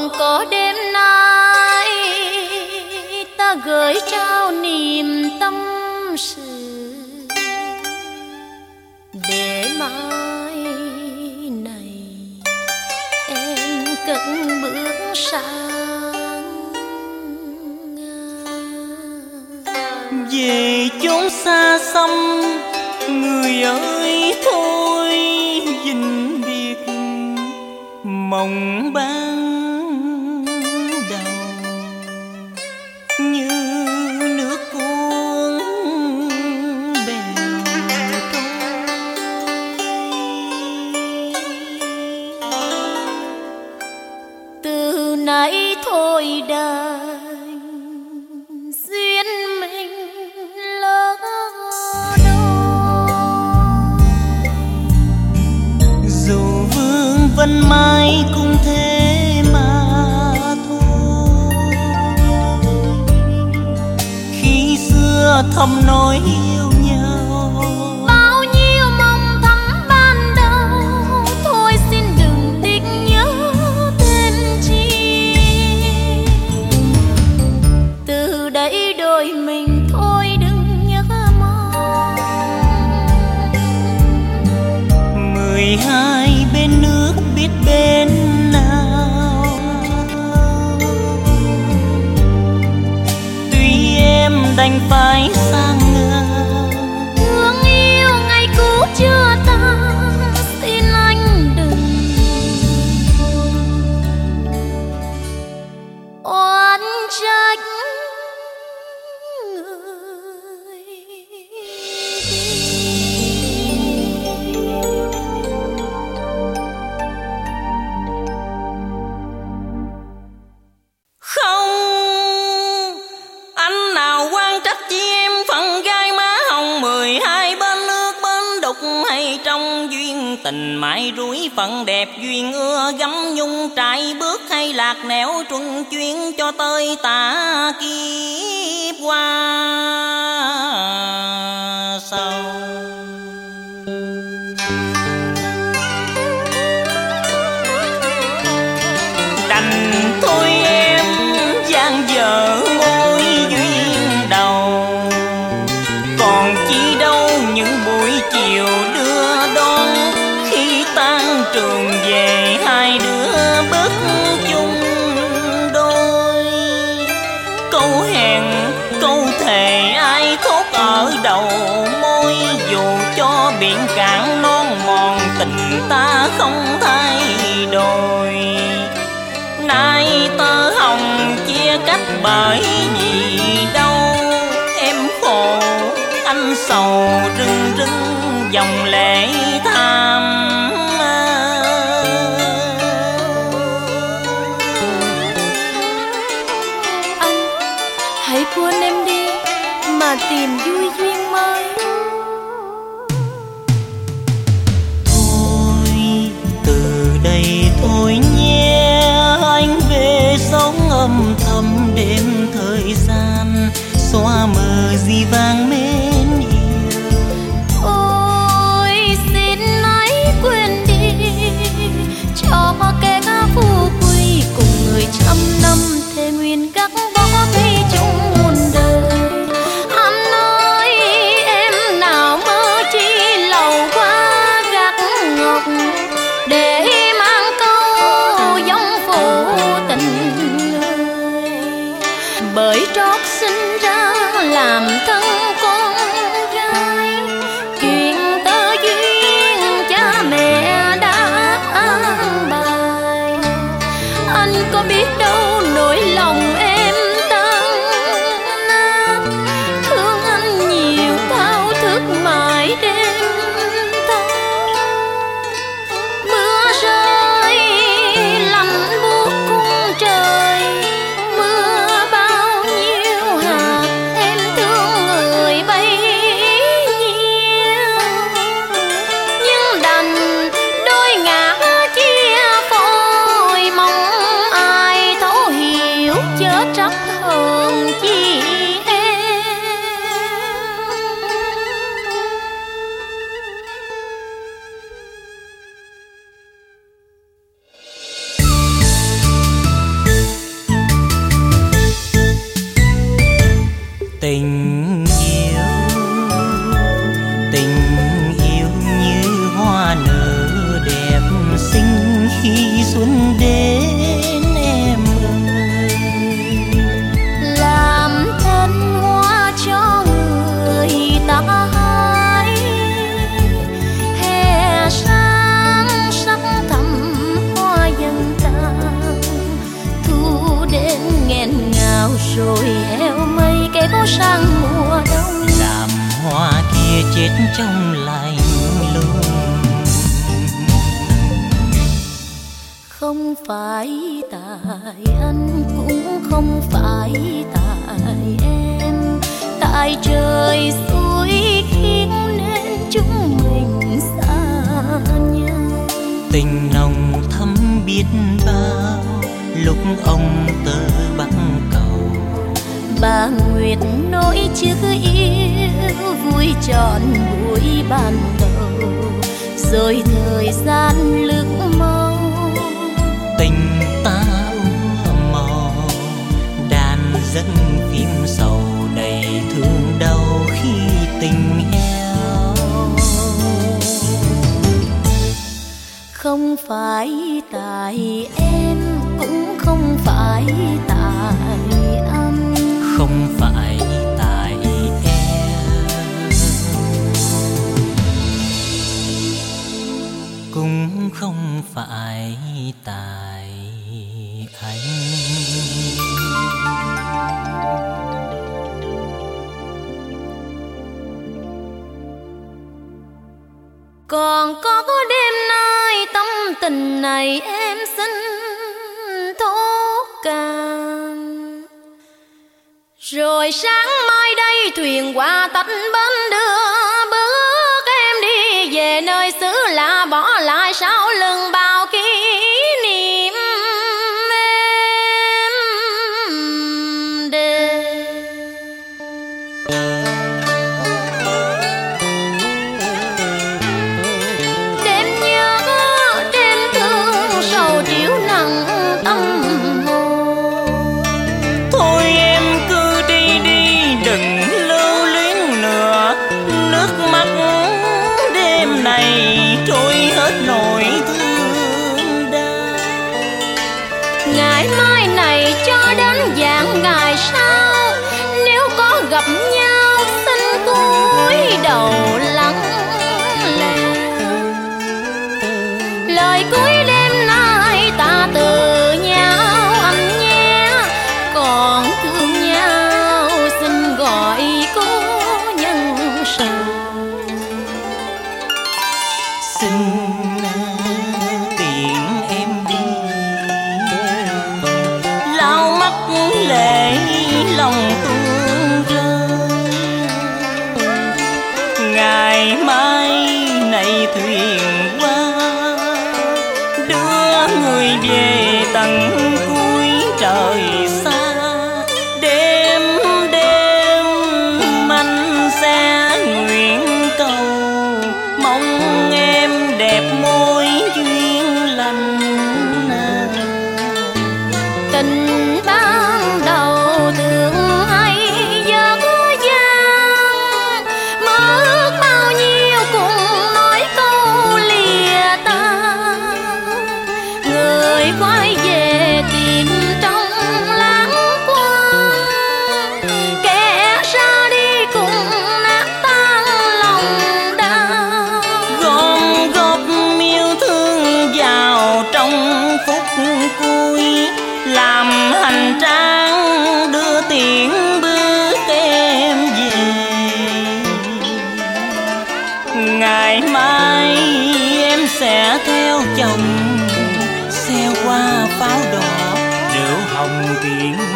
còn có đêm nay ta gửi trao niềm tâm sự, để mai này em cất bước sang về chốn xa xăm. Người ơi thôi vĩnh biệt mộng ban đầu, như nước cuốn bèo trôi. Từ nay thôi đành duyên mình lỡ vẫn mãi cũng thế mà thôi. Khi xưa thầm nói yêu nhau, bao nhiêu mong thắm ban đầu, thôi xin đừng tiếc nhớ thêm chi. Từ đây đôi mình thôi đừng nhớ mong. 12 bên nước biết bên nào, tuy em đành phải sang ngờ. Thương yêu ngày cũ chưa tan, xin anh đừng oán trách người. Không, anh nào quan trách chi em phận gai má hồng 12 bên nước bên đục, hay trong duyên tình mãi rủi phận đẹp duyên ưa gấm nhung trải bước, hay lạc nẻo truân chuyên cho tới tà kiếp qua sau. Đành thôi em gian dở mối duyên đầu, còn chi đâu những buổi chiều đưa đón. Khi tan trường về hai đứa bước chung đôi, câu hẹn câu thề ai thốt ở đầu môi. Dù cho biển cạn non mòn tình ta không thay đổi, nay tơ hồng chia cách bởi vì đâu. Em khổ anh sầu rưng rưng dòng lệ tham. Anh hãy quên em đi mà tìm vui duyên mới. Thôi từ đây thôi nhé, anh về sống âm thầm đêm thời gian, xóa mờ gì vang mến yêu. Ôi xin hãy quên đi, cho kẻ phù quy cùng người trăm năm thề nguyện gác bó thủy chung muôn đời. Anh ơi em nào mơ chi lầu qua gác ngọc, để mang câu giống phụ tình người. Bởi trót sinh ra làm thân sang mùa đông. Làm hoa kia chết trong lạnh lùng. Không phải tại anh cũng không phải tại em, tại trời xui khiến nên chúng mình xa nhau. Tình nồng thắm biết bao lúc ông tơ bắc cầu. Bà Nguyệt nói chữ yêu vui trọn buổi ban đầu, rồi thời gian lướt mau. Tình ta màu đàn dẫn phim sầu đầy thương đau khi tình heo. Không phải tại em cũng không phải tại anh, không phải tại em cũng không phải tại anh. Còn có đêm nay tâm tình này em xin thốt càng. Rồi sáng mai đây thuyền qua tách bến đưa bước em đi về nơi xứ lạ, bỏ lại sau lưng bao kỷ niệm em đêm. Đêm nhớ, đêm thương sầu triểu nặng tâm hồn. Thôi em cứ đi đi đừng lưu luyến nữa, nước mắt đêm này trôi hết nỗi thương đau. Ngày mai này cho đến dạng ngày sau, nếu có gặp nhau xin cúi đầu lắng nghe. Lời cuối đêm nay ta từ nhau anh nhé, còn thương nhau xin gọi cố nhân sầu. Xin tiện em đi lau mắt lệ lòng tuôn rơi. Ngày mai này thuyền qua đưa người về tận cuối trời xa. Đêm đêm anh sẽ nguyện cầu mong em đẹp môi duyên lành. Tình ban đầu thường hay giờ có gian, mơ ước bao nhiêu cùng nói câu lìa tan. Người quay về tìm trong lãng quang, kẻ ra đi cùng nát tan lòng đau. Gom góp yêu thương vào trong phút cuối, làm hành trang đưa tiễn bước em về. Ngày mai em sẽ theo chồng xe qua pháo đỏ, rượu hồng tiễn